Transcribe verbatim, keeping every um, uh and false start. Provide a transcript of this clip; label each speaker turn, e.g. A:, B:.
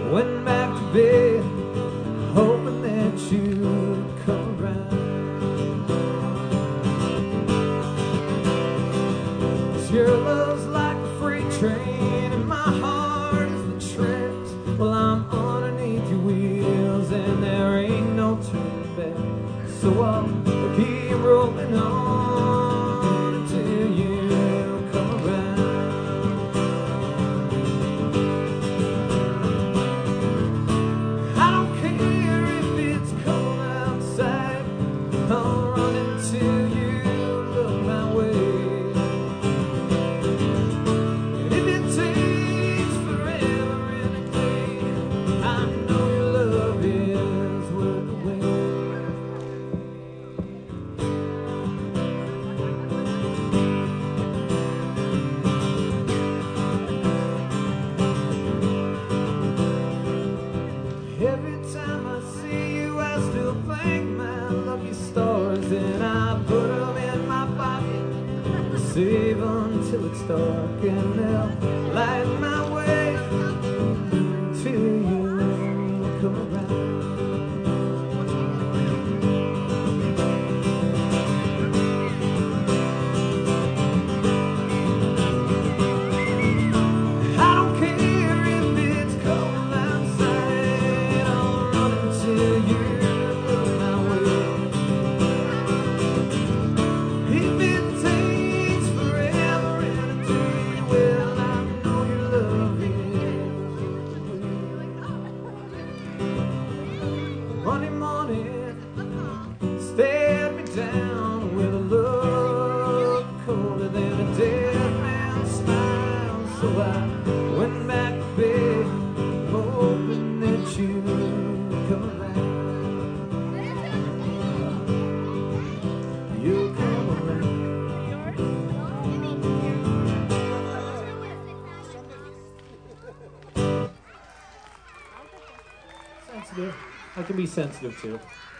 A: went back to bed, hoping that you'd come around. 'Cause your love's like a freight train and my heart is the tracks. Well, I'm underneath your wheels and there ain't no turning back. So I'll keep rolling on until you come around. I don't care if it's cold outside, I'll run until you look my way. And if it takes forever and a day, I know your love is worth the wait. Every time I see you, I still thank my lucky stars, and I put them in my pocket, save until it's dark, and they'll light my way till you come around. I don't care if it's cold outside, I'll run until you look my way. If it takes forever and a day, well, I know your love is. Monday morning, stared me down with a look colder than a dead man's smile. So I went back to bed, hoping that you'd come around. You'll come around. Sensitive. I can be sensitive too.